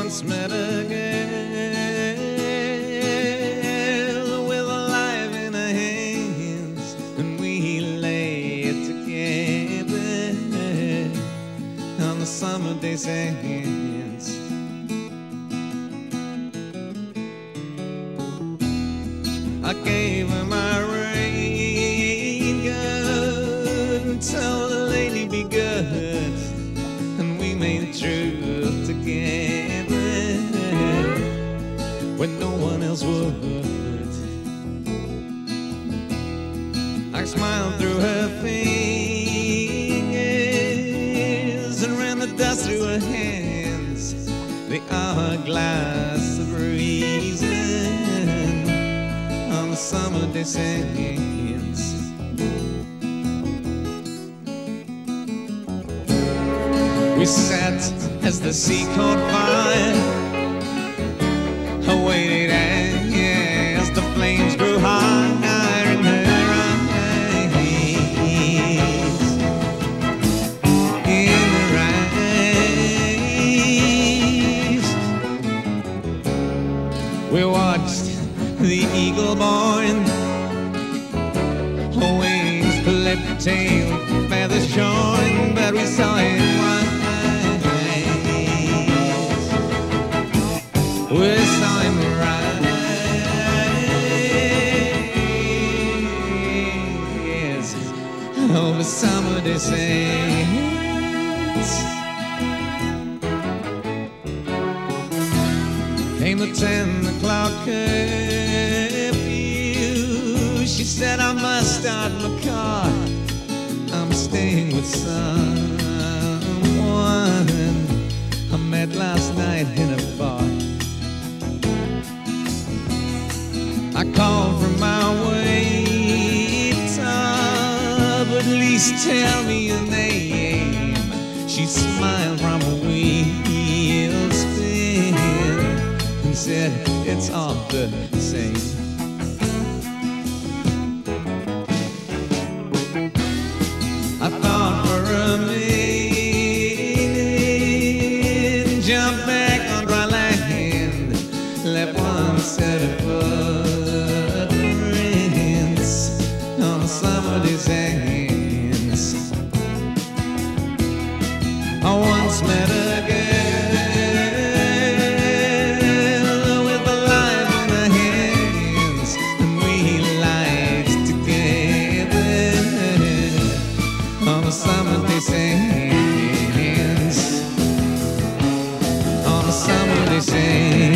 once met a girl with a life in her hands, and we lay together on the summer day sands. I gave her my rain gun and told the lady be good, and we made truth together when no one else would. I smiled through her fingers and ran the dust through her hands, the hourglass of reason on the summer day sands. We sat as the sea caught fire, waited as the flames grew higher in her eyes, in her eyes. We watched the eagle born, wings clipped, tail, feathers shorn, but we saw it rise. We saw him rise over summer day sands. Came the 10 o'clock curfew. She said I must start my car, I'm staying with someone I met last night in a bar. I called from my way top, at least tell me your name. She smiled from a wheel spin and said it's all the same. I thought for a minute, jumped back on dry land, left one set of footprints on the summer day sands. I once met a girl with a life in her hands, and we lied together on the summer day sands, on the summer day sands.